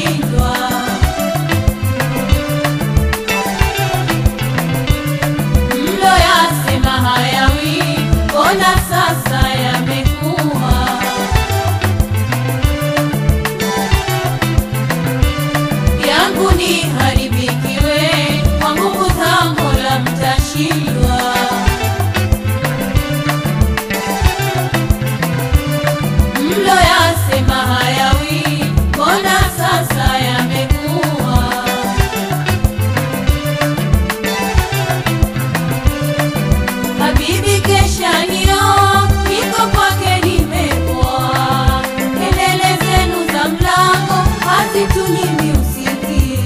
mtashindwa. Mlo yasema hayawi, mbona sasa yamekuwa? Yangu ni haribikiwe, kwa nguvu za Mola mtashindwa. Mlo yasema hayawi, mbona sasa yamekuwa? Habibi kesha nio, niko kwake nimepoa. Kelele zenu za mlango hazitunyimi usingizi.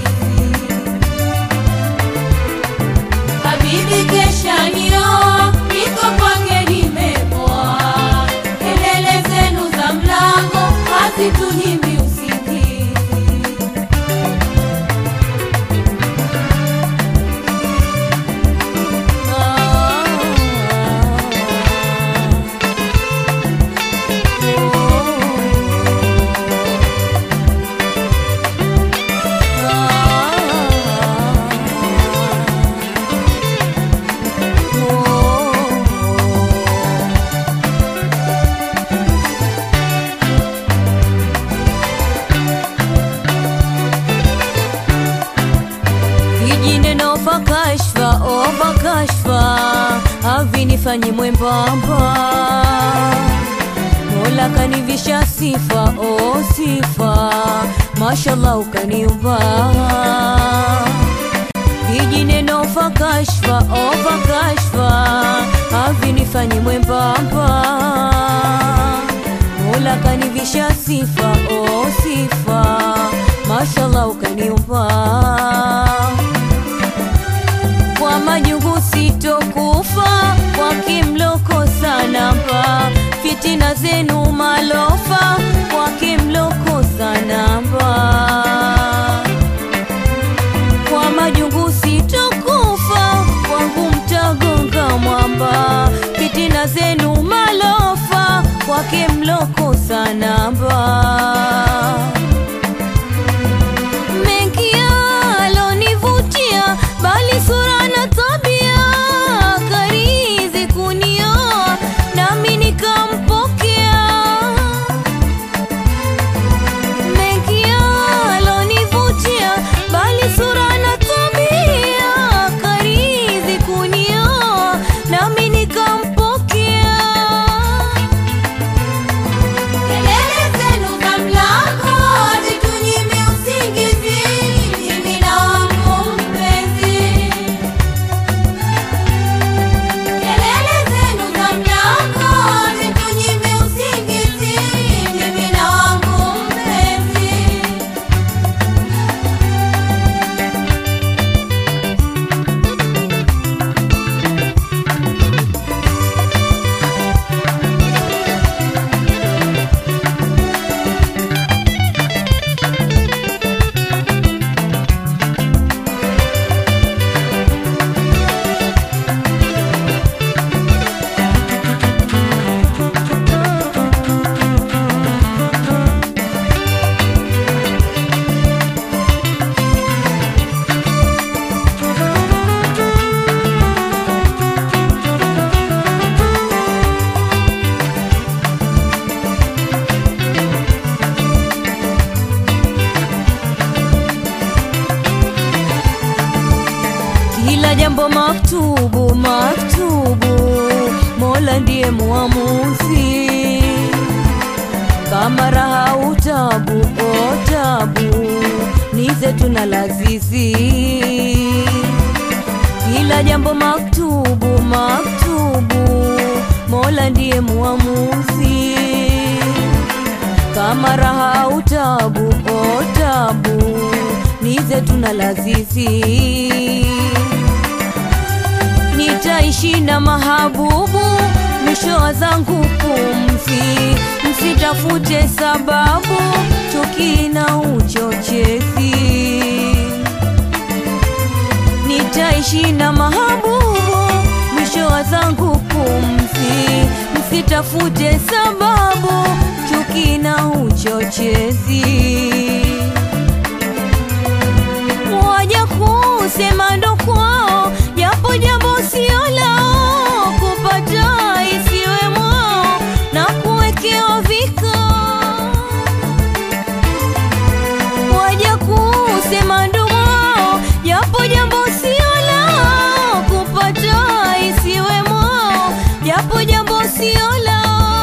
Habibi kesha nio, niko kwake nimepoa. Kelele zenu za mlango hazitunyimi usingizi. Vijineno vya kashfa, ova kashfa, havinifanyi mwembamba. Mola kanivisha sifa, o sifa, mashallah ukaniumba. Vijineno vya kashfa, ova kashfa, havinifanyi mwembamba. Mola kanivisha sifa, o sifa, mashallah ukaniumba. Kwa majungu sitokufa, kwa kimloko sana mba. Fitina zenu malofa, kwa kimloko sana mba. Kwa majungu sitokufa, kwangu mtagonga mwamba. Fitina zenu malofa, kwa kimloko sana mba. Mengi yalonivutia, bali sura na tabia karizi kunioa, nami nikampokea. Mengi yalonivutia, bali sura na tabia karizi kunioa, nami nikampokea. Kelele zenu za mlango hazitunyimi usingizi. Mimi na wangu mpenzi. Kelele zenu za mlango hazitunyimi usingizi. Mimi na wangu mpenzi. Kila jambo maktubu, maktubu, Mola ndiye muamuzi. Kama raha utabu, o tabu, ni zetu na lazizi. Kila jambo maktubu, maktubu, Mola ndiye muamuzi. Kama raha utabu, o tabu, ni zetu na lazizi. Nitaishi na mahabubu, mwisho wa zangu pumzi. Msitafute sababu, chuki na uchochezi. Nitaishi na mahabubu, mwisho wa zangu pumzi. Msitafute sababu, chuki na uchochezi. kusema ndo kwao, japo jambo sio lao, kupata isiwe mwao na kuwekewa vikao. Waja kusema ndo mwao, japo jambo sio lao, kupata isiwe mwao, japo jambo sio lao.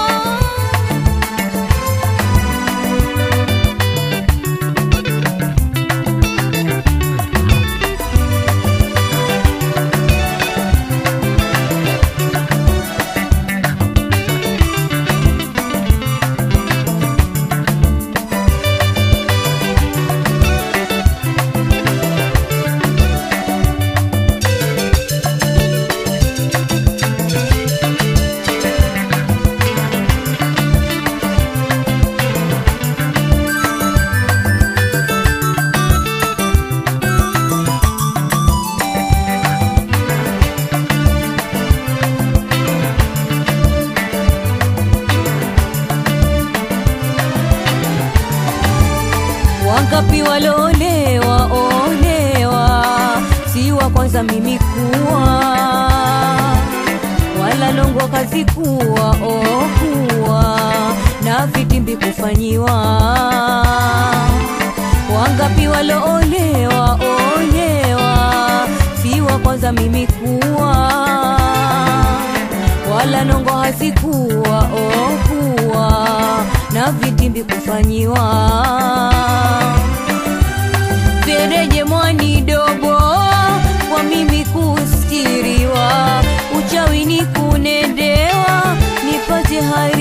Wangapi walolewa olewa, si wa kwanza mimi kuwa, wala longo kazi kuwa kuwa na vitimbi kufanyiwa. Wangapi walolewa olewa, si wa kwanza mimi kuwa, wala longo hazikuwa kuwa na vitimbi kufanyiwa. Fereje mwani dobo kwa mimi kustiriwa, uchawi ni kunendewa, nipate hayo